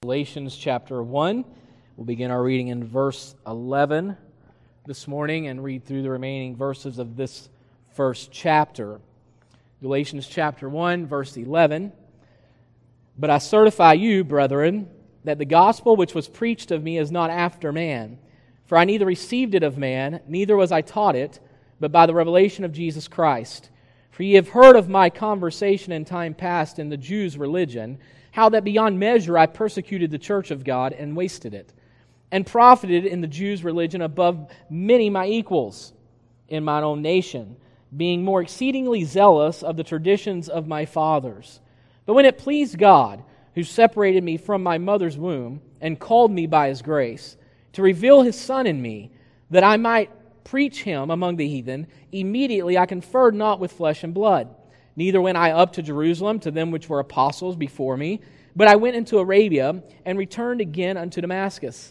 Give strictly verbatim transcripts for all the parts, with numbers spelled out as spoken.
Galatians chapter one. We'll begin our reading in verse eleven this morning and read through the remaining verses of this first chapter. Galatians chapter one, verse eleven. But I certify you, brethren, that the gospel which was preached of me is not after man. For I neither received it of man, neither was I taught it, but by the revelation of Jesus Christ. For ye have heard of my conversation in time past in the Jews' religion, how that beyond measure I persecuted the church of God and wasted it, and profited in the Jews' religion above many my equals in mine own nation, being more exceedingly zealous of the traditions of my fathers. But when it pleased God, who separated me from my mother's womb, and called me by His grace, to reveal His Son in me, that I might preach Him among the heathen, immediately I conferred not with flesh and blood. Neither went I up to Jerusalem to them which were apostles before me, but I went into Arabia, and returned again unto Damascus.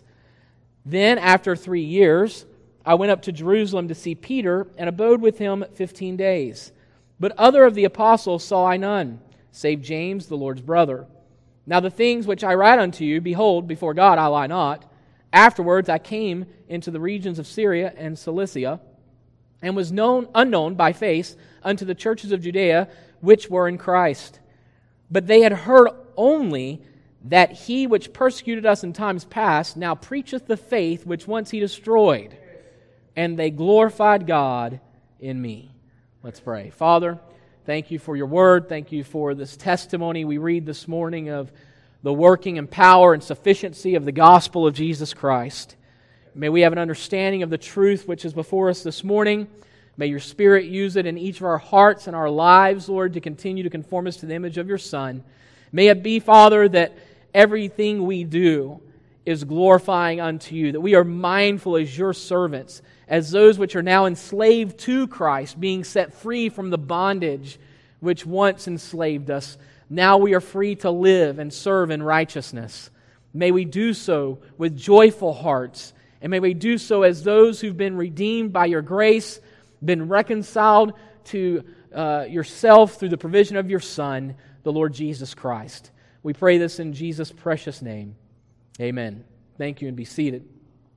Then, after three years, I went up to Jerusalem to see Peter, and abode with him fifteen days. But other of the apostles saw I none, save James, the Lord's brother. Now the things which I write unto you, behold, before God I lie not. Afterwards I came into the regions of Syria and Cilicia, and was known unknown by face unto the churches of Judea which were in Christ. But they had heard only that he which persecuted us in times past now preacheth the faith which once he destroyed, and they glorified God in me. Let's pray. Father, thank you for your word. Thank you for this testimony we read this morning of the working and power and sufficiency of the gospel of Jesus Christ. May we have an understanding of the truth which is before us this morning. May your Spirit use it in each of our hearts and our lives, Lord, to continue to conform us to the image of your Son. May it be, Father, that everything we do is glorifying unto you, that we are mindful as your servants, as those which are now enslaved to Christ, being set free from the bondage which once enslaved us. Now we are free to live and serve in righteousness. May we do so with joyful hearts, and may we do so as those who've been redeemed by your grace, been reconciled to uh, yourself through the provision of your Son, the Lord Jesus Christ. We pray this in Jesus' precious name. Amen. Thank you, and be seated.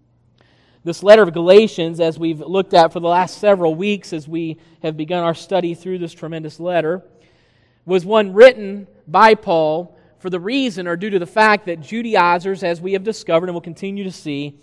This letter of Galatians, as we've looked at for the last several weeks as we have begun our study through this tremendous letter, was one written by Paul for the reason or due to the fact that Judaizers, as we have discovered and will continue to see,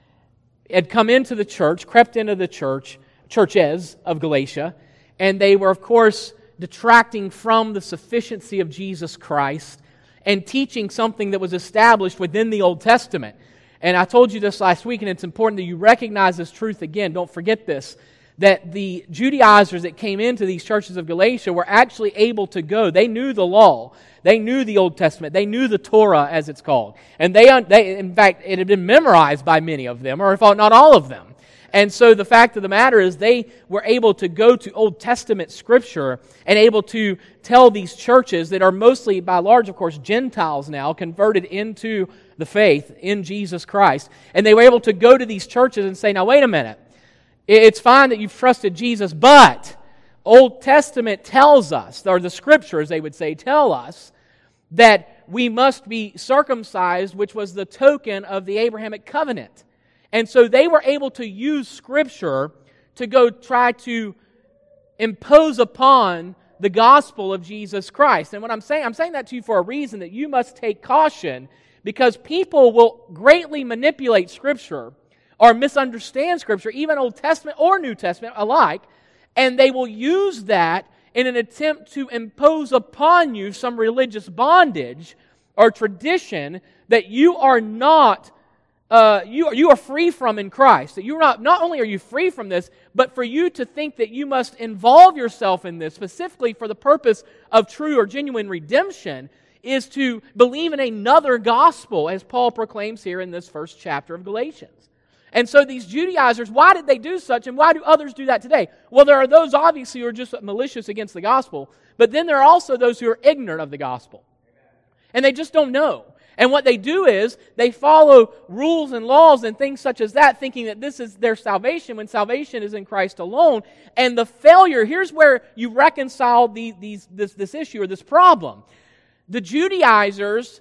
had come into the church, crept into the church, churches of Galatia, and they were, of course, detracting from the sufficiency of Jesus Christ and teaching something that was established within the Old Testament. And I told you this last week, and it's important that you recognize this truth again. Don't forget this, that the Judaizers that came into these churches of Galatia were actually able to go. They knew the law. They knew the Old Testament. They knew the Torah, as it's called. And they, they in fact, it had been memorized by many of them, or if not all of them. And so the fact of the matter is they were able to go to Old Testament Scripture and able to tell these churches that are mostly, by large, of course, Gentiles now, converted into the faith in Jesus Christ. And they were able to go to these churches and say, now wait a minute, it's fine that you've trusted Jesus, but Old Testament tells us, or the Scriptures, they would say, tell us that we must be circumcised, which was the token of the Abrahamic covenant. And so they were able to use Scripture to go try to impose upon the gospel of Jesus Christ. And what I'm saying, I'm saying that to you for a reason, that you must take caution, because people will greatly manipulate Scripture or misunderstand Scripture, even Old Testament or New Testament alike, and they will use that in an attempt to impose upon you some religious bondage or tradition that you are not Uh, you, you are free from in Christ. That you're not, not only are you free from this, but for you to think that you must involve yourself in this, specifically for the purpose of true or genuine redemption, is to believe in another gospel, as Paul proclaims here in this first chapter of Galatians. And so these Judaizers, why did they do such, and why do others do that today? Well, there are those obviously who are just malicious against the gospel, but then there are also those who are ignorant of the gospel. And they just don't know. And what they do is they follow rules and laws and things such as that, thinking that this is their salvation when salvation is in Christ alone. And the failure, here's where you reconcile the, these, this, this issue or this problem. The Judaizers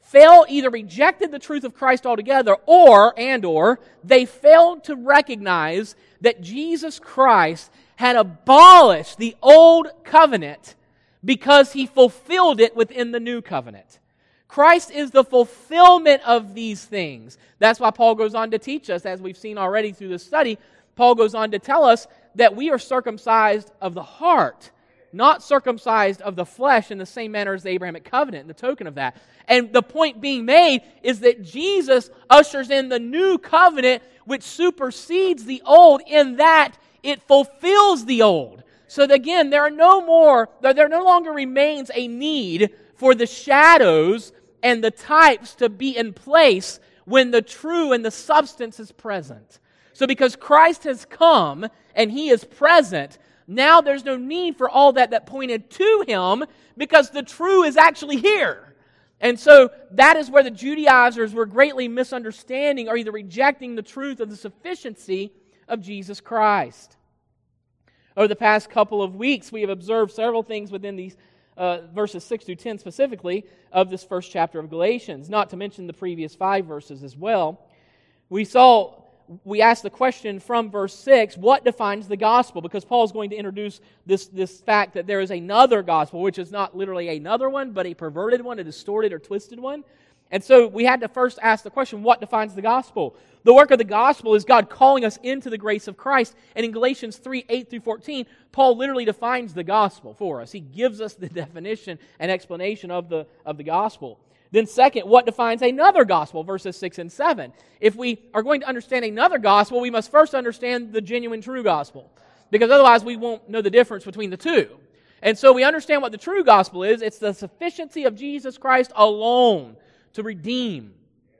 failed, either rejected the truth of Christ altogether, or, and or, they failed to recognize that Jesus Christ had abolished the old covenant because He fulfilled it within the new covenant. Christ is the fulfillment of these things. That's why Paul goes on to teach us, as we've seen already through this study, Paul goes on to tell us that we are circumcised of the heart, not circumcised of the flesh in the same manner as the Abrahamic covenant, the token of that. And the point being made is that Jesus ushers in the new covenant which supersedes the old in that it fulfills the old. So that again, there are no more, there no longer remains a need for the shadows and the types to be in place when the true and the substance is present. So because Christ has come and He is present, now there's no need for all that that pointed to Him because the true is actually here. And so that is where the Judaizers were greatly misunderstanding or either rejecting the truth of the sufficiency of Jesus Christ. Over the past couple of weeks, we have observed several things within these uh, verses six through ten specifically of this first chapter of Galatians, not to mention the previous five verses as well. We saw, we asked the question from verse six, what defines the gospel? Because Paul is going to introduce this, this fact that there is another gospel, which is not literally another one, but a perverted one, a distorted or twisted one. And so we had to first ask the question, what defines the gospel? The work of the gospel is God calling us into the grace of Christ. And in Galatians three, eight through fourteen, Paul literally defines the gospel for us. He gives us the definition and explanation of the, of the gospel. Then second, what defines another gospel? Verses six and seven. If we are going to understand another gospel, we must first understand the genuine true gospel. Because otherwise we won't know the difference between the two. And so we understand what the true gospel is. It's the sufficiency of Jesus Christ alone to redeem.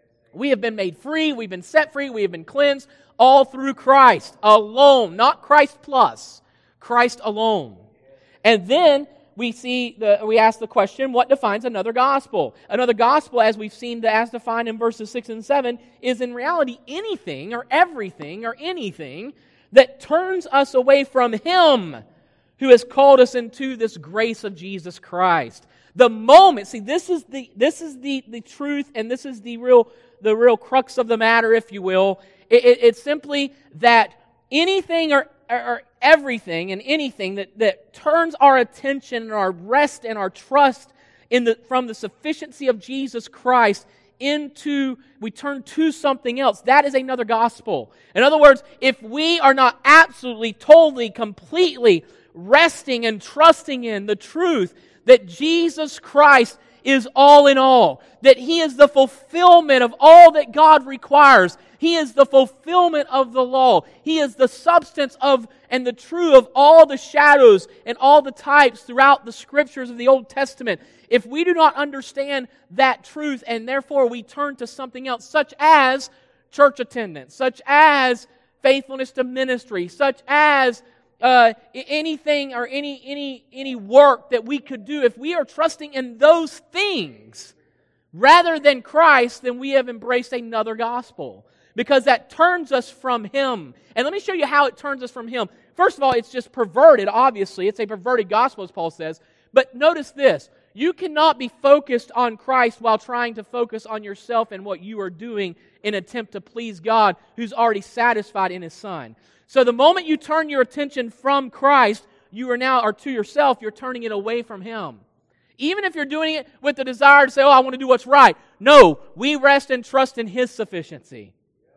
We have been made free, we've been set free, we have been cleansed, all through Christ alone, not Christ plus, Christ alone. And then we see the we ask the question, what defines another gospel? Another gospel, as we've seen as defined in verses six and seven, is in reality anything or everything or anything that turns us away from Him who has called us into this grace of Jesus Christ. The moment, see, this is the this is the, the truth, and this is the real the real crux of the matter, if you will. It, it, it's simply that anything or, or, or everything and anything that, that turns our attention and our rest and our trust in the from the sufficiency of Jesus Christ into, we turn to something else. That is another gospel. In other words, if we are not absolutely, totally, completely resting and trusting in the truth that Jesus Christ is all in all, that He is the fulfillment of all that God requires. He is the fulfillment of the law. He is the substance of and the true of all the shadows and all the types throughout the Scriptures of the Old Testament. If we do not understand that truth and therefore we turn to something else, such as church attendance, such as faithfulness to ministry, such as Uh, anything or any any any work that we could do, if we are trusting in those things rather than Christ, then we have embraced another gospel, because that turns us from Him. And let me show you how it turns us from Him. First of all, it's just perverted, obviously. It's a perverted gospel, as Paul says. But notice this. You cannot be focused on Christ while trying to focus on yourself and what you are doing in an attempt to please God, who's already satisfied in His Son. So the moment you turn your attention from Christ, you are now, or to yourself, you're turning it away from Him. Even if you're doing it with the desire to say, oh, I want to do what's right. No, we rest and trust in His sufficiency.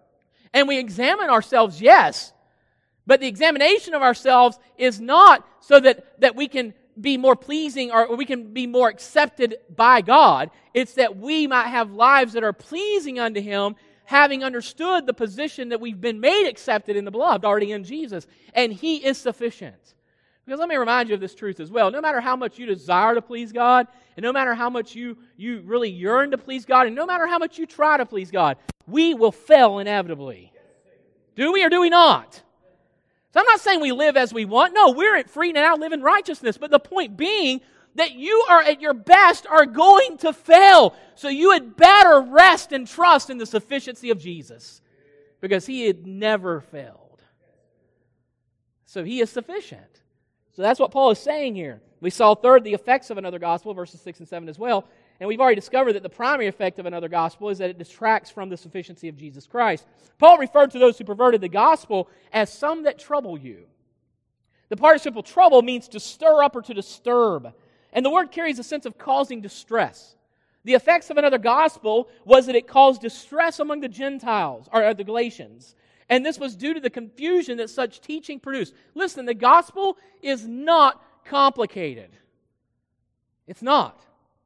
And we examine ourselves, yes. But the examination of ourselves is not so that, that we can be more pleasing or we can be more accepted by God. It's that we might have lives that are pleasing unto Him, having understood the position that we've been made accepted in the beloved, already in Jesus. And He is sufficient. Because let me remind you of this truth as well. No matter how much you desire to please God, and no matter how much you, you really yearn to please God, and no matter how much you try to please God, we will fail inevitably. Do we or do we not? So I'm not saying we live as we want. No, we're free now, live in righteousness. But the point being that you are at your best are going to fail. So you had better rest and trust in the sufficiency of Jesus, because He had never failed. So He is sufficient. So that's what Paul is saying here. We saw third, the effects of another gospel, verses six and seven as well. And we've already discovered that the primary effect of another gospel is that it distracts from the sufficiency of Jesus Christ. Paul referred to those who perverted the gospel as some that trouble you. The participle trouble means to stir up or to disturb. And the word carries a sense of causing distress. The effects of another gospel was that it caused distress among the Gentiles, or the Galatians. And this was due to the confusion that such teaching produced. Listen, the gospel is not complicated. It's not.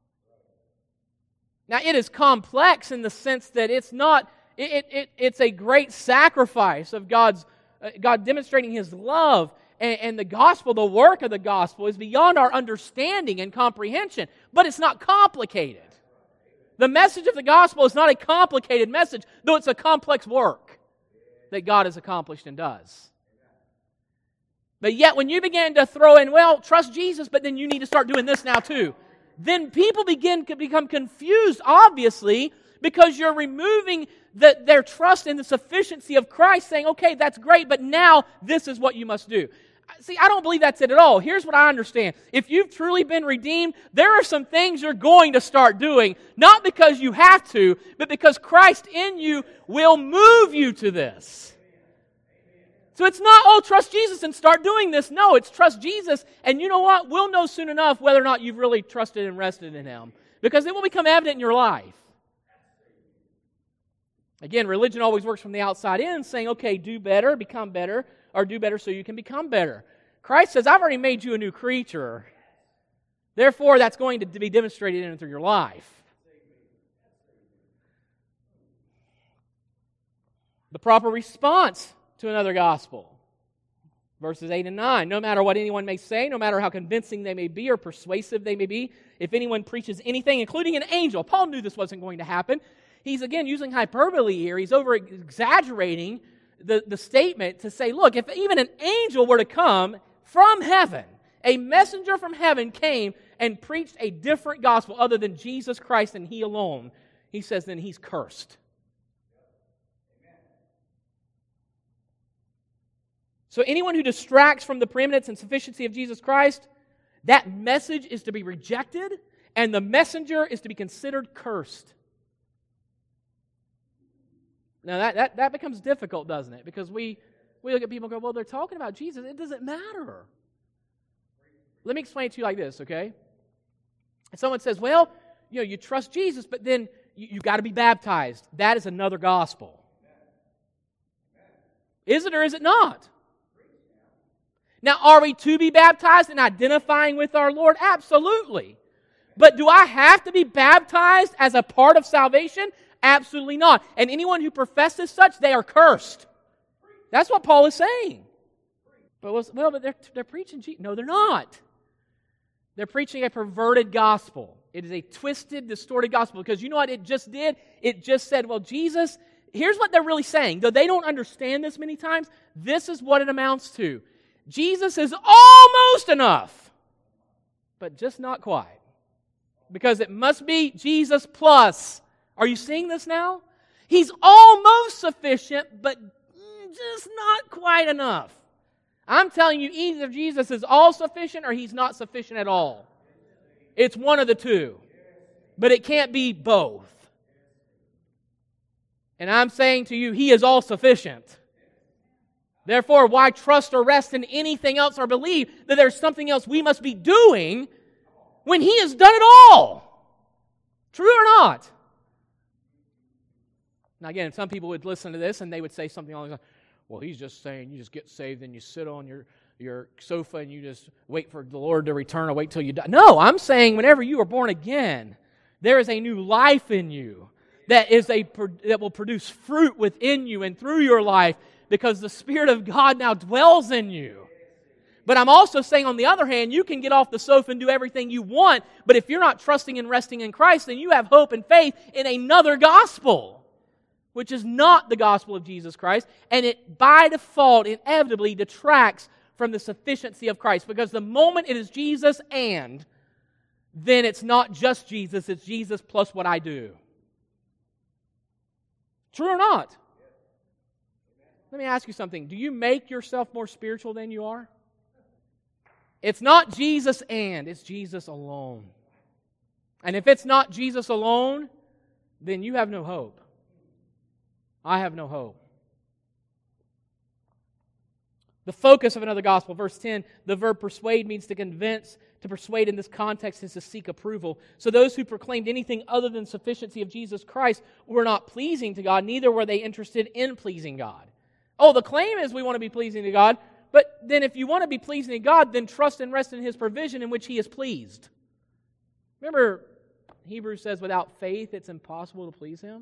Now, it is complex in the sense that it's not, it, it, it's a great sacrifice of God's, uh, God demonstrating His love. And, and the gospel, the work of the gospel, is beyond our understanding and comprehension. But it's not complicated. The message of the gospel is not a complicated message, though it's a complex work that God has accomplished and does. But yet, when you begin to throw in, well, trust Jesus, but then you need to start doing this now too, then people begin to become confused, obviously, because you're removing the, their trust in the sufficiency of Christ, saying, okay, that's great, but now this is what you must do. See, I don't believe that's it at all. Here's what I understand. If you've truly been redeemed, there are some things you're going to start doing, not because you have to, but because Christ in you will move you to this. So it's not, oh, trust Jesus and start doing this. No, it's trust Jesus, and you know what? We'll know soon enough whether or not you've really trusted and rested in Him, because it will become evident in your life. Again, religion always works from the outside in, saying, okay, do better, become better, or do better so you can become better. Christ says, I've already made you a new creature. Therefore, that's going to be demonstrated in and through your life. The proper response to another gospel. Verses eight and nine. No matter what anyone may say, no matter how convincing they may be or persuasive they may be, if anyone preaches anything, including an angel. Paul knew this wasn't going to happen. He's, again, using hyperbole here. He's over-exaggerating the, the statement to say, look, if even an angel were to come from heaven, a messenger from heaven came and preached a different gospel other than Jesus Christ and He alone, he says, then he's cursed. So anyone who distracts from the preeminence and sufficiency of Jesus Christ, that message is to be rejected, and the messenger is to be considered cursed. Now that, that, that becomes difficult, doesn't it? Because we, we look at people and go, well, they're talking about Jesus. It doesn't matter. Let me explain it to you like this, okay? If someone says, well, you know, you trust Jesus, but then you, you've got to be baptized. That is another gospel. Is it or is it not? Now, are we to be baptized in identifying with our Lord? Absolutely. But do I have to be baptized as a part of salvation? Absolutely not. And anyone who professes such, they are cursed. That's what Paul is saying. But well, but they're, they're preaching Jesus. No, they're not. They're preaching a perverted gospel. It is a twisted, distorted gospel. Because you know what it just did? It just said, well, Jesus, here's what they're really saying. Though they don't understand this many times, this is what it amounts to. Jesus is almost enough, but just not quite. Because it must be Jesus plus. Are you seeing this now? He's almost sufficient, but just not quite enough. I'm telling you, either Jesus is all sufficient or He's not sufficient at all. It's one of the two. But it can't be both. And I'm saying to you, He is all sufficient. Therefore, why trust or rest in anything else or believe that there's something else we must be doing when He has done it all? True or not? Now again, some people would listen to this and they would say something along the lines, well, he's just saying you just get saved and you sit on your, your sofa and you just wait for the Lord to return or wait till you die. No, I'm saying whenever you are born again, there is a new life in you that is a that will produce fruit within you and through your life, because the Spirit of God now dwells in you. But I'm also saying, on the other hand, you can get off the sofa and do everything you want, but if you're not trusting and resting in Christ, then you have hope and faith in another gospel, which is not the gospel of Jesus Christ, and it, by default, inevitably detracts from the sufficiency of Christ, because the moment it is Jesus and, then it's not just Jesus, it's Jesus plus what I do. True or not? Let me ask you something. Do you make yourself more spiritual than you are? It's not Jesus and, it's Jesus alone. And if it's not Jesus alone, then you have no hope. I have no hope. The focus of another gospel, verse ten, the verb persuade means to convince. To persuade in this context is to seek approval. So those who proclaimed anything other than sufficiency of Jesus Christ were not pleasing to God, neither were they interested in pleasing God. Oh, the claim is we want to be pleasing to God, but then if you want to be pleasing to God, then trust and rest in His provision in which He is pleased. Remember, Hebrews says without faith it's impossible to please Him.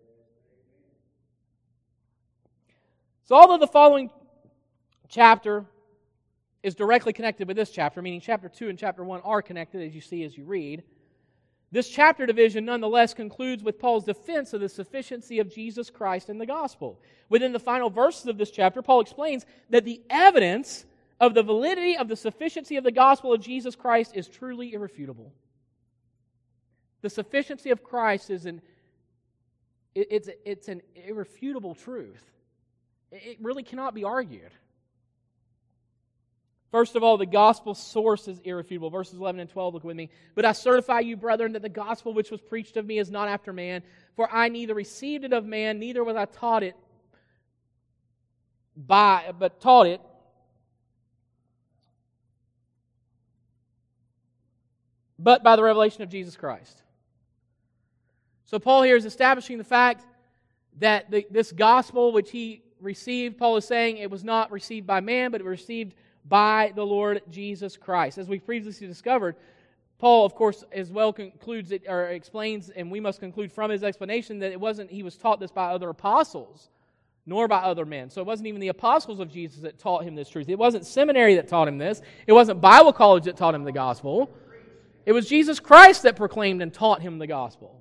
So although the following chapter is directly connected with this chapter, meaning chapter two and chapter one are connected, as you see as you read, this chapter division nonetheless concludes with Paul's defense of the sufficiency of Jesus Christ in the gospel. Within the final verses of this chapter, Paul explains that the evidence of the validity of the sufficiency of the gospel of Jesus Christ is truly irrefutable. The sufficiency of Christ is an it's, it's an irrefutable truth. It really cannot be argued. First of all, the gospel source is irrefutable. Verses eleven and twelve, look with me. But I certify you, brethren, that the gospel which was preached of me is not after man. For I neither received it of man, neither was I taught it by, but taught it but by the revelation of Jesus Christ. So Paul here is establishing the fact that the, this gospel which he received, Paul is saying it was not received by man, but it was received by the Lord Jesus Christ. As we previously discovered, Paul, of course, as well concludes it, or explains, and we must conclude from his explanation that it wasn't he was taught this by other apostles, nor by other men. So it wasn't even the apostles of Jesus that taught him this truth. It wasn't seminary that taught him this. It wasn't Bible college that taught him the gospel. It was Jesus Christ that proclaimed and taught him the gospel.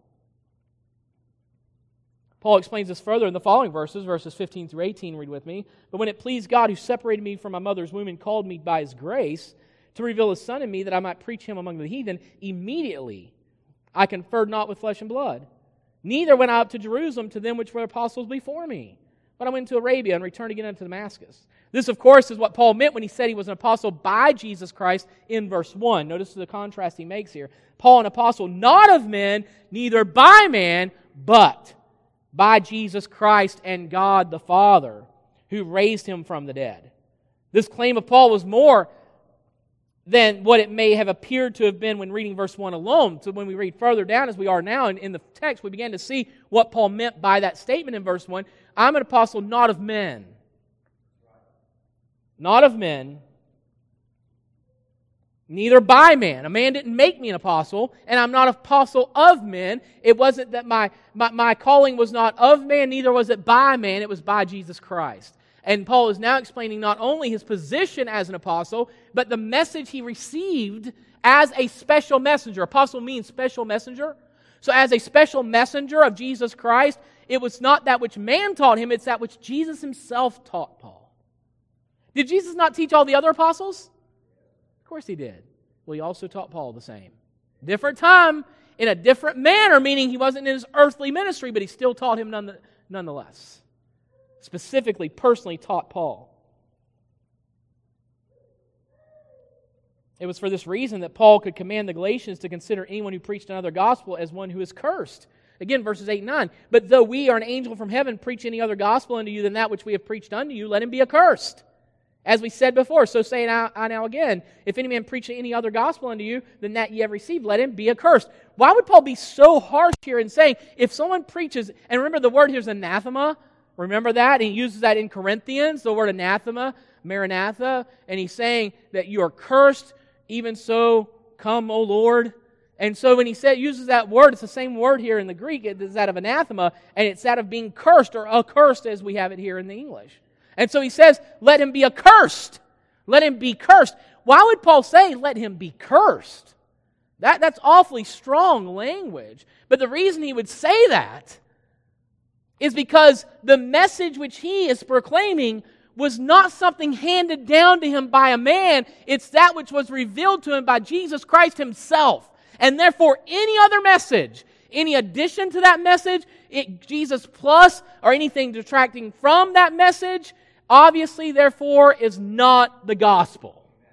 Paul explains this further in the following verses, verses fifteen through eighteen, read with me. But when it pleased God, who separated me from my mother's womb and called me by His grace, to reveal His Son in me, that I might preach Him among the heathen, immediately I conferred not with flesh and blood. Neither went I up to Jerusalem to them which were apostles before me, but I went to Arabia and returned again unto Damascus. This, of course, is what Paul meant when he said he was an apostle by Jesus Christ in verse one. Notice the contrast he makes here. Paul, an apostle not of men, neither by man, but by Jesus Christ and God the Father, who raised Him from the dead. This claim of Paul was more than what it may have appeared to have been when reading verse one alone. So when we read further down, as we are now in, in the text, we began to see what Paul meant by that statement in verse one. I'm an apostle not of men. Not of men. Neither by man. A man didn't make me an apostle, and I'm not an apostle of men. It wasn't that my, my, my calling was not of man, neither was it by man, it was by Jesus Christ. And Paul is now explaining not only his position as an apostle, but the message he received as a special messenger. Apostle means special messenger. So as a special messenger of Jesus Christ, it was not that which man taught him, it's that which Jesus Himself taught Paul. Did Jesus not teach all the other apostles? Of course He did. Well, He also taught Paul the same. Different time, in a different manner, meaning He wasn't in His earthly ministry, but He still taught him none, nonetheless. Specifically, personally taught Paul. It was for this reason that Paul could command the Galatians to consider anyone who preached another gospel as one who is cursed. Again, verses eight and nine. But though we are an angel from heaven preach any other gospel unto you than that which we have preached unto you, let him be accursed. As we said before, so say now, I now again, if any man preach any other gospel unto you than that ye have received, let him be accursed. Why would Paul be so harsh here in saying, if someone preaches, and remember the word here is anathema, remember that? And he uses that in Corinthians, the word anathema, maranatha, and he's saying that you are cursed, even so come, O Lord. And so when he said, uses that word, it's the same word here in the Greek, it's that of anathema, and it's that of being cursed, or accursed as we have it here in the English. And so he says, let him be accursed. Let him be cursed. Why would Paul say, let him be cursed? That, that's awfully strong language. But the reason he would say that is because the message which he is proclaiming was not something handed down to him by a man. It's that which was revealed to him by Jesus Christ Himself. And therefore, any other message, any addition to that message, it, Jesus plus, or anything detracting from that message, obviously, therefore, is not the gospel.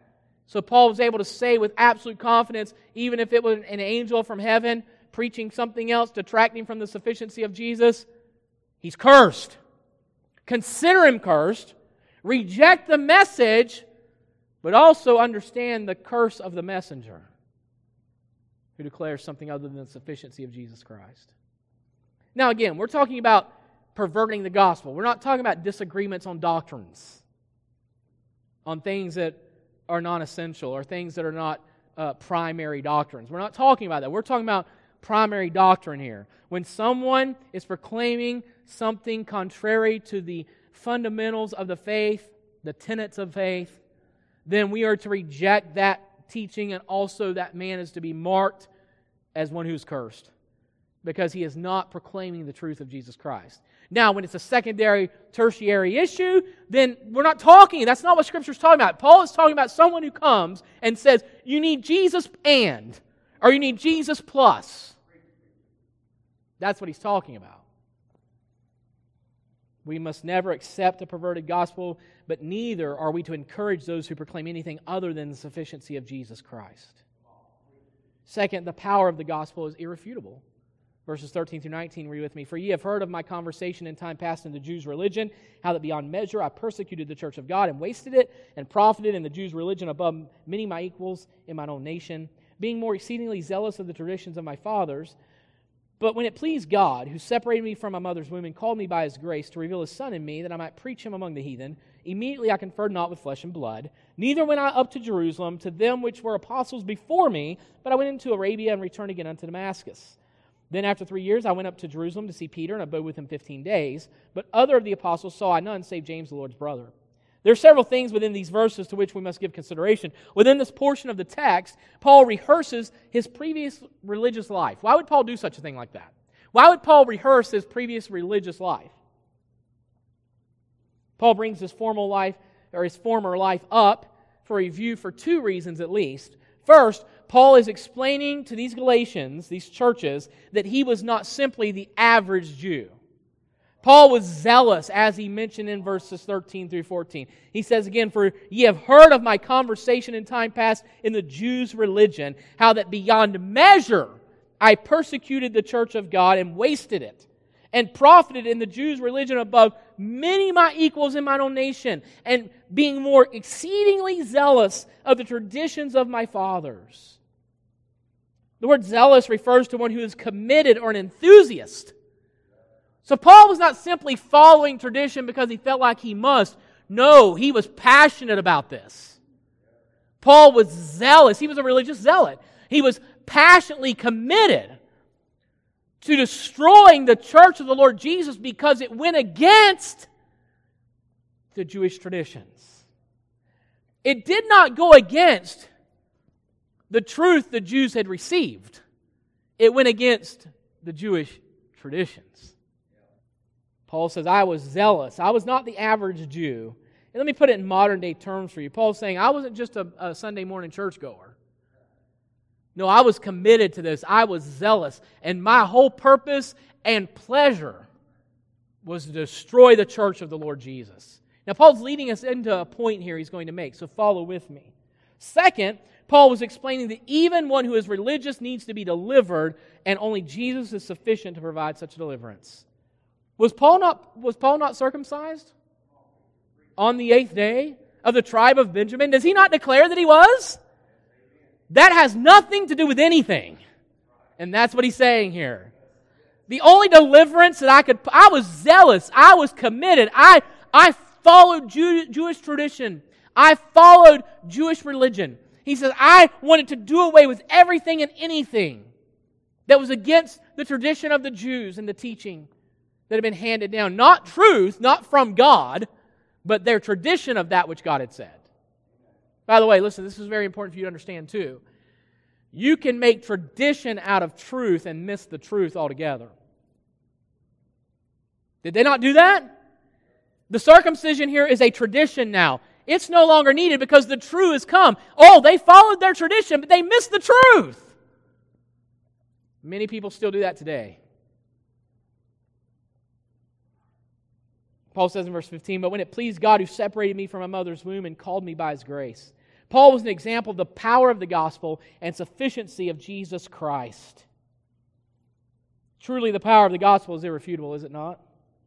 So Paul was able to say with absolute confidence, even if it was an angel from heaven preaching something else, detracting from the sufficiency of Jesus, he's cursed. Consider him cursed. Reject the message, but also understand the curse of the messenger who declares something other than the sufficiency of Jesus Christ. Now again, we're talking about perverting the gospel. We're not talking about disagreements on doctrines, on things that are non-essential or things that are not uh, primary doctrines. We're not talking about that. We're talking about primary doctrine here. When someone is proclaiming something contrary to the fundamentals of the faith, the tenets of faith, then we are to reject that teaching, and also that man is to be marked as one who's cursed because he is not proclaiming the truth of Jesus Christ. Now, when it's a secondary, tertiary issue, then we're not talking. That's not what Scripture is talking about. Paul is talking about someone who comes and says, you need Jesus and, or you need Jesus plus. That's what he's talking about. We must never accept a perverted gospel, but neither are we to encourage those who proclaim anything other than the sufficiency of Jesus Christ. Second, the power of the gospel is irrefutable. Verses thirteen through nineteen, read with me. For ye have heard of my conversation in time past in the Jews' religion, how that beyond measure I persecuted the church of God and wasted it, and profited in the Jews' religion above many my equals in mine own nation, being more exceedingly zealous of the traditions of my fathers. But when it pleased God, who separated me from my mother's womb and called me by His grace to reveal His Son in me, that I might preach Him among the heathen, immediately I conferred not with flesh and blood, neither went I up to Jerusalem to them which were apostles before me, but I went into Arabia and returned again unto Damascus. Then after three years I went up to Jerusalem to see Peter, and abode with him fifteen days. But other of the apostles saw I none, save James the Lord's brother. There are several things within these verses to which we must give consideration. Within this portion of the text, Paul rehearses his previous religious life. Why would Paul do such a thing like that? Why would Paul rehearse his previous religious life? Paul brings his formal life, or his former life, up for review for two reasons at least. First, Paul is explaining to these Galatians, these churches, that he was not simply the average Jew. Paul was zealous, as he mentioned in verses thirteen through fourteen. He says again, for ye have heard of my conversation in time past in the Jews' religion, how that beyond measure I persecuted the church of God and wasted it, and profited in the Jews' religion above many my equals in mine own nation, and being more exceedingly zealous of the traditions of my fathers. The word zealous refers to one who is committed or an enthusiast. So Paul was not simply following tradition because he felt like he must. No, he was passionate about this. Paul was zealous. He was a religious zealot. He was passionately committed to destroying the church of the Lord Jesus because it went against the Jewish traditions. It did not go against the truth the Jews had received. It went against the Jewish traditions. Paul says, I was zealous. I was not the average Jew. And let me put it in modern day terms for you. Paul's saying, I wasn't just a, a Sunday morning churchgoer. No, I was committed to this. I was zealous. And my whole purpose and pleasure was to destroy the church of the Lord Jesus. Now, Paul's leading us into a point here he's going to make, so follow with me. Second, Paul was explaining that even one who is religious needs to be delivered, and only Jesus is sufficient to provide such deliverance. Was Paul not, was Paul not circumcised on the eighth day of the tribe of Benjamin? Does he not declare that he was? That has nothing to do with anything. And that's what he's saying here. The only deliverance that I could... I was zealous. I was committed. I, I followed Jew, Jewish tradition. I followed Jewish religion. He says, I wanted to do away with everything and anything that was against the tradition of the Jews and the teaching that had been handed down. Not truth, not from God, but their tradition of that which God had said. By the way, listen, this is very important for you to understand too. You can make tradition out of truth and miss the truth altogether. Did they not do that? The circumcision here is a tradition now. It's no longer needed because the truth has come. Oh, they followed their tradition, but they missed the truth. Many people still do that today. Paul says in verse fifteen, but when it pleased God who separated me from my mother's womb and called me by His grace. Paul was an example of the power of the gospel and sufficiency of Jesus Christ. Truly, the power of the gospel is irrefutable, is it not?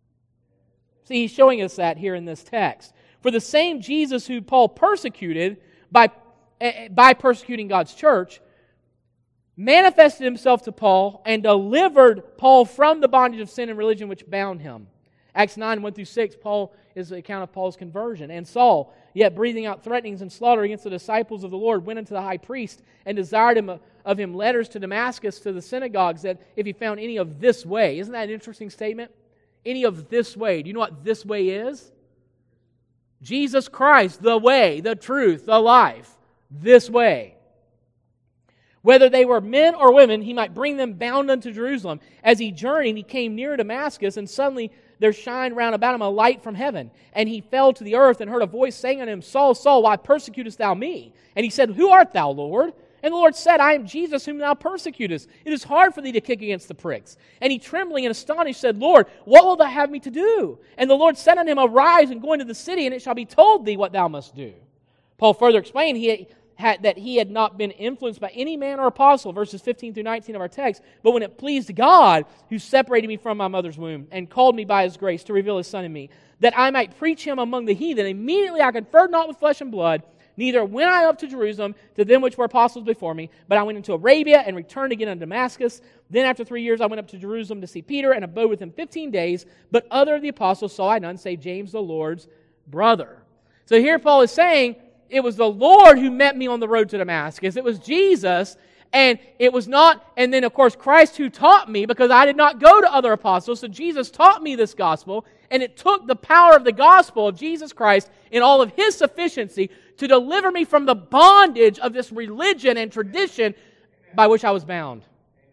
See, he's showing us that here in this text. For the same Jesus who Paul persecuted by, by persecuting God's church, manifested himself to Paul and delivered Paul from the bondage of sin and religion which bound him. Acts nine, one through six, Paul is the account of Paul's conversion. And Saul, yet breathing out threatenings and slaughter against the disciples of the Lord, went unto the high priest and desired him of him letters to Damascus to the synagogues, that if he found any of this way. Isn't that an interesting statement? Any of this way. Do you know what this way is? Jesus Christ, the way, the truth, the life. This way. Whether they were men or women, he might bring them bound unto Jerusalem. As he journeyed, he came near Damascus, and suddenly there shined round about him a light from heaven. And he fell to the earth and heard a voice saying unto him, Saul, Saul, why persecutest thou me? And he said, Who art thou, Lord? And the Lord said, I am Jesus whom thou persecutest. It is hard for thee to kick against the pricks. And he, trembling and astonished, said, Lord, what wilt thou have me to do? And the Lord said unto him, Arise and go into the city, and it shall be told thee what thou must do. Paul further explained he had, that he had not been influenced by any man or apostle, verses fifteen through nineteen of our text, but when it pleased God, who separated me from my mother's womb, and called me by His grace to reveal His Son in me, that I might preach Him among the heathen. Immediately I conferred not with flesh and blood, neither went I up to Jerusalem to them which were apostles before me, but I went into Arabia and returned again unto Damascus. Then after three years I went up to Jerusalem to see Peter, and abode with him fifteen days, but other of the apostles saw I none, save James the Lord's brother. So here Paul is saying, it was the Lord who met me on the road to Damascus. It was Jesus, and it was not, and then of course Christ who taught me, because I did not go to other apostles, so Jesus taught me this gospel, and it took the power of the gospel of Jesus Christ in all of His sufficiency to deliver me from the bondage of this religion and tradition by which I was bound.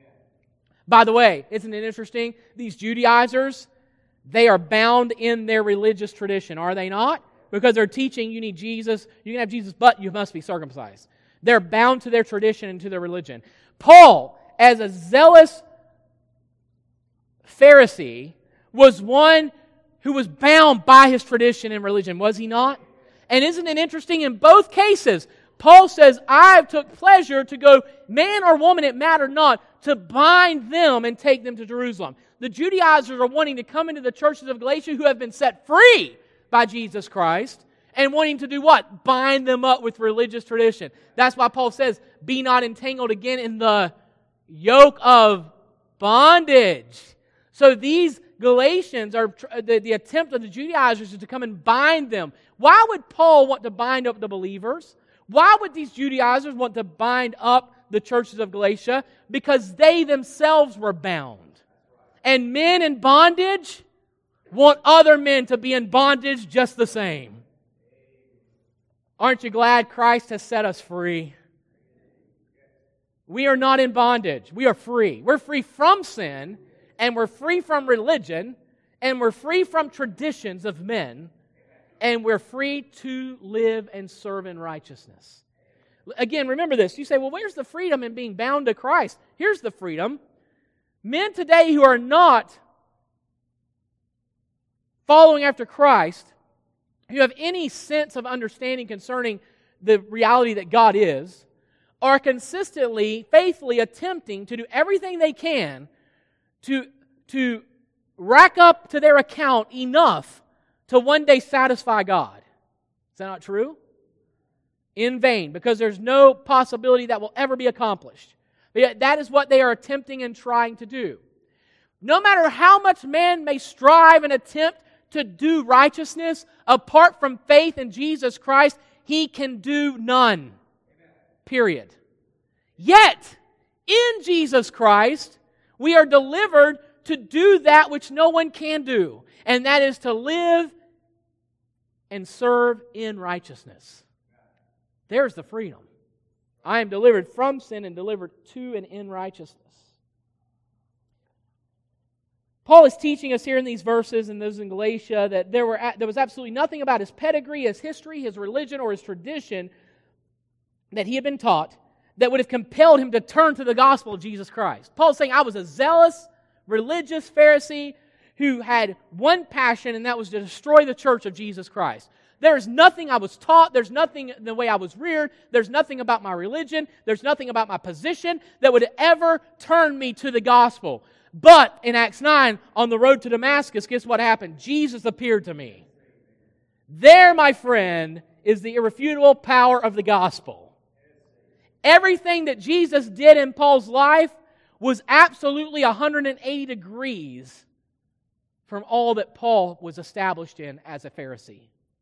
By the way, isn't it interesting? These Judaizers, they are bound in their religious tradition, are they not? Because they're teaching you need Jesus, you can have Jesus, but you must be circumcised. They're bound to their tradition and to their religion. Paul, as a zealous Pharisee, was one who was bound by his tradition and religion, was he not? And isn't it interesting, in both cases, Paul says, I took pleasure to go, man or woman, it mattered not, to bind them and take them to Jerusalem. The Judaizers are wanting to come into the churches of Galatia who have been set free by Jesus Christ, and wanting to do what? Bind them up with religious tradition. That's why Paul says, be not entangled again in the yoke of bondage. So these Galatians are, the, the attempt of the Judaizers is to come and bind them. Why would Paul want to bind up the believers? Why would these Judaizers want to bind up the churches of Galatia? Because they themselves were bound. And men in bondage want other men to be in bondage just the same. Aren't you glad Christ has set us free? We are not in bondage. We are free. We're free from sin, and we're free from religion, and we're free from traditions of men, and we're free to live and serve in righteousness. Again, remember this. You say, well, where's the freedom in being bound to Christ? Here's the freedom. Men today who are not following after Christ, who have any sense of understanding concerning the reality that God is, are consistently, faithfully attempting to do everything they can to, to rack up to their account enough to one day satisfy God. Is that not true? In vain, because there's no possibility that will ever be accomplished. But yet that is what they are attempting and trying to do. No matter how much man may strive and attempt to do righteousness, apart from faith in Jesus Christ, he can do none. Period. Yet, in Jesus Christ, we are delivered to do that which no one can do, and that is to live and serve in righteousness. There's the freedom. I am delivered from sin and delivered to and in righteousness. Paul is teaching us here in these verses and those in Galatia that there were there was absolutely nothing about his pedigree, his history, his religion, or his tradition that he had been taught that would have compelled him to turn to the gospel of Jesus Christ. Paul's saying, I was a zealous, religious Pharisee who had one passion, and that was to destroy the church of Jesus Christ. There's nothing I was taught, there's nothing in the way I was reared, there's nothing about my religion, there's nothing about my position that would ever turn me to the gospel. But in Acts nine, on the road to Damascus, guess what happened? Jesus appeared to me. There, my friend, is the irrefutable power of the gospel. Everything that Jesus did in Paul's life was absolutely one hundred eighty degrees from all that Paul was established in as a Pharisee.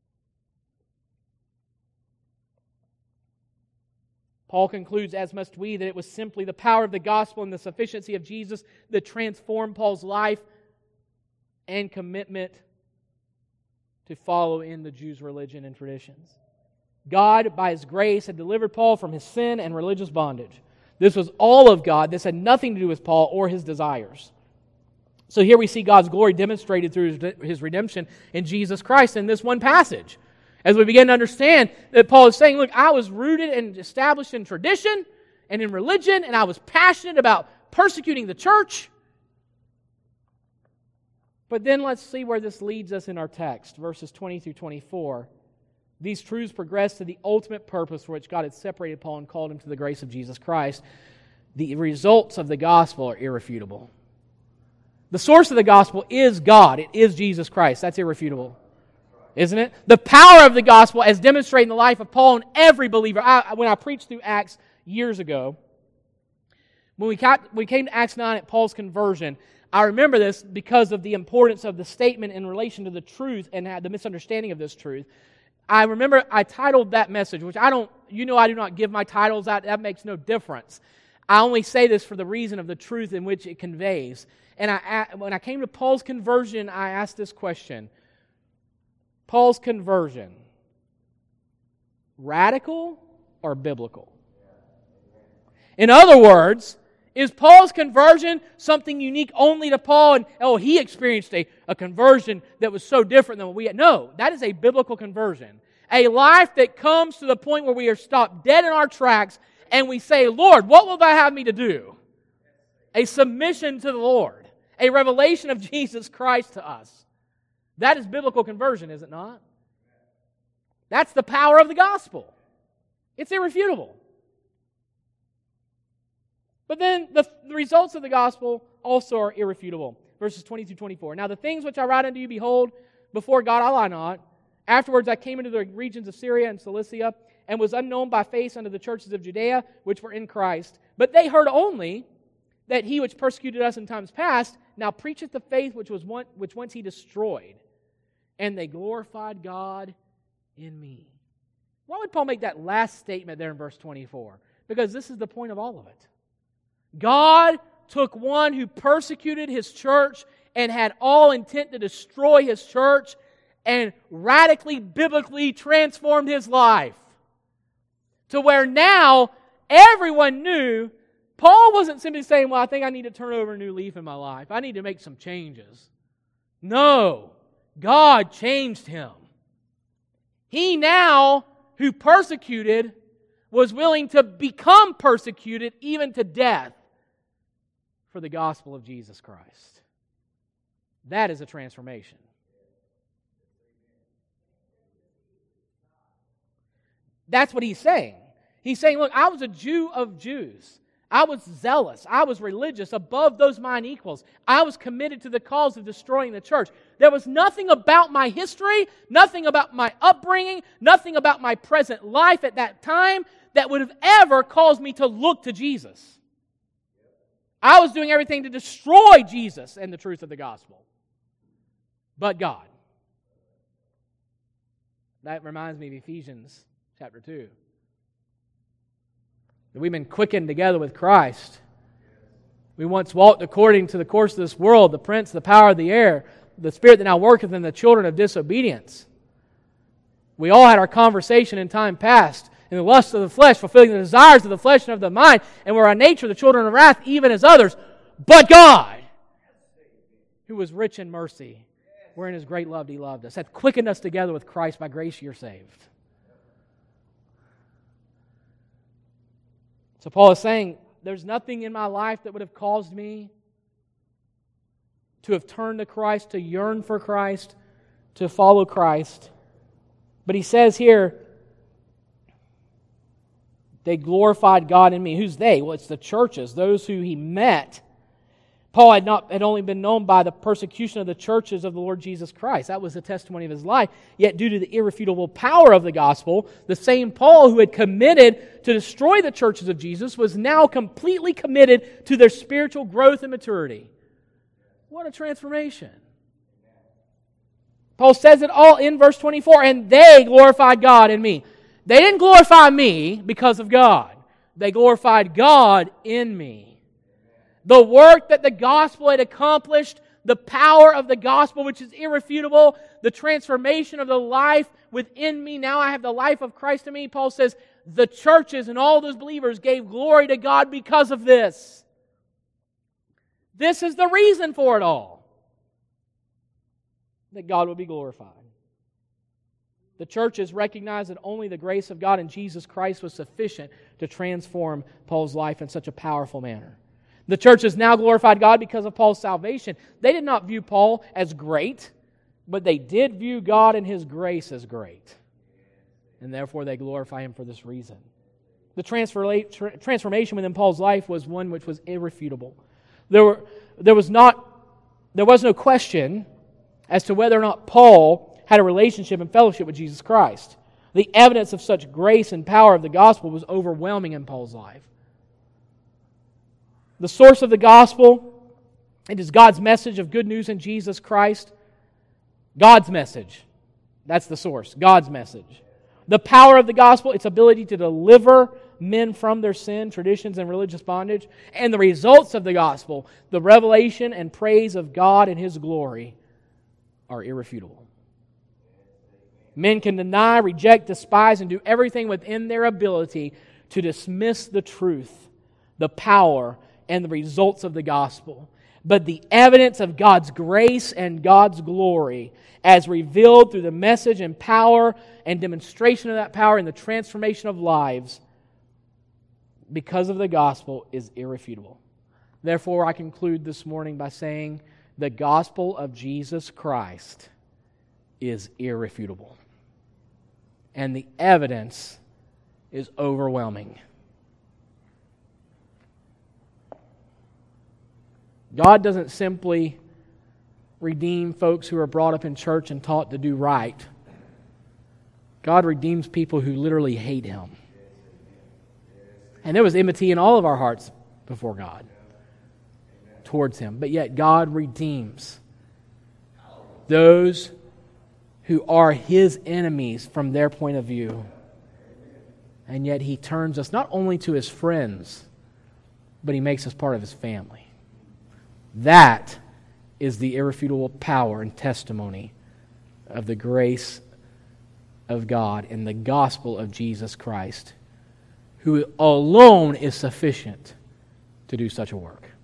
Paul concludes, as must we, that it was simply the power of the gospel and the sufficiency of Jesus that transformed Paul's life and commitment to follow in the Jews' religion and traditions. God, by His grace, had delivered Paul from his sin and religious bondage. This was all of God. This had nothing to do with Paul or his desires. So here we see God's glory demonstrated through His redemption in Jesus Christ in this one passage. As we begin to understand that Paul is saying, look, I was rooted and established in tradition and in religion, and I was passionate about persecuting the church. But then let's see where this leads us in our text, verses twenty through twenty-four. These truths progress to the ultimate purpose for which God had separated Paul and called him to the grace of Jesus Christ. The results of the gospel are irrefutable. The source of the gospel is God. It is Jesus Christ. That's irrefutable. Isn't it? The power of the gospel as demonstrated in the life of Paul and every believer. I, when I preached through Acts years ago, when we, got, we came to Acts nine at Paul's conversion, I remember this because of the importance of the statement in relation to the truth and the misunderstanding of this truth. I remember I titled that message, which I don't, you know I do not give my titles out. That makes no difference. I only say this for the reason of the truth in which it conveys. And I, when I came to Paul's conversion, I asked this question. Paul's conversion, radical or biblical? In other words, is Paul's conversion something unique only to Paul and, oh, he experienced a, a conversion that was so different than what we had? No, that is a biblical conversion. A life that comes to the point where we are stopped dead in our tracks and we say, Lord, what will Thou have me to do? A submission to the Lord. A revelation of Jesus Christ to us. That is biblical conversion, is it not? That's the power of the gospel. It's irrefutable. But then the, the results of the gospel also are irrefutable. Verses twenty through twenty-four. Now the things which I write unto you, behold, before God I lie not. Afterwards I came into the regions of Syria and Cilicia, and was unknown by face unto the churches of Judea, which were in Christ. But they heard only that he which persecuted us in times past now preacheth the faith which was one, which once he destroyed. And they glorified God in me. Why would Paul make that last statement there in verse twenty-four? Because this is the point of all of it. God took one who persecuted His church and had all intent to destroy His church and radically, biblically transformed his life. To where now everyone knew Paul wasn't simply saying, well, I think I need to turn over a new leaf in my life. I need to make some changes. No. God changed him. He now, who persecuted, was willing to become persecuted even to death for the gospel of Jesus Christ. That is a transformation. That's what he's saying. He's saying, look, I was a Jew of Jews. I was zealous. I was religious above those mine equals. I was committed to the cause of destroying the church. There was nothing about my history, nothing about my upbringing, nothing about my present life at that time that would have ever caused me to look to Jesus. I was doing everything to destroy Jesus and the truth of the gospel. But God. That reminds me of Ephesians chapter two. That we've been quickened together with Christ. We once walked according to the course of this world, the prince, the power of the air, the spirit that now worketh in the children of disobedience. We all had our conversation in time past, in the lust of the flesh, fulfilling the desires of the flesh and of the mind, and we're by nature the children of wrath, even as others. But God, who was rich in mercy, wherein His great love He loved us, hath quickened us together with Christ. By grace you're saved. So Paul is saying, there's nothing in my life that would have caused me to have turned to Christ, to yearn for Christ, to follow Christ, But he says here, they glorified God in me. Who's they? Well, it's the churches, those who he met. Paul had not had only been known by the persecution of the churches of the Lord Jesus Christ. That was the testimony of his life. Yet due to the irrefutable power of the gospel, the same Paul who had committed to destroy the churches of Jesus was now completely committed to their spiritual growth and maturity. What a transformation. Paul says it all in verse twenty-four, and they glorified God in me. They didn't glorify me because of God. They glorified God in me. The work that the gospel had accomplished, the power of the gospel, which is irrefutable, the transformation of the life within me. Now I have the life of Christ in me. Paul says the churches and all those believers gave glory to God because of this. This is the reason for it all. That God would be glorified. The churches recognized that only the grace of God in Jesus Christ was sufficient to transform Paul's life in such a powerful manner. The churches now glorified God because of Paul's salvation. They did not view Paul as great, but they did view God and His grace as great. And therefore they glorify Him for this reason. The transfer, transformation within Paul's life was one which was irrefutable. There were, there was not, there was no question as to whether or not Paul had a relationship and fellowship with Jesus Christ. The evidence of such grace and power of the gospel was overwhelming in Paul's life. The source of the gospel, it is God's message of good news in Jesus Christ. God's message. That's the source. God's message. The power of the gospel, its ability to deliver men from their sin, traditions, and religious bondage. And the results of the gospel, the revelation and praise of God and His glory, are irrefutable. Men can deny, reject, despise, and do everything within their ability to dismiss the truth, the power, and the results of the gospel. But the evidence of God's grace and God's glory, as revealed through the message and power and demonstration of that power in the transformation of lives, because of the gospel, is irrefutable. Therefore, I conclude this morning by saying the gospel of Jesus Christ is irrefutable. And the evidence is overwhelming. God doesn't simply redeem folks who are brought up in church and taught to do right. God redeems people who literally hate Him. And there was enmity in all of our hearts before God towards Him. But yet God redeems those who are His enemies from their point of view. And yet He turns us not only to His friends, but He makes us part of His family. That is the irrefutable power and testimony of the grace of God in the gospel of Jesus Christ, who alone is sufficient to do such a work.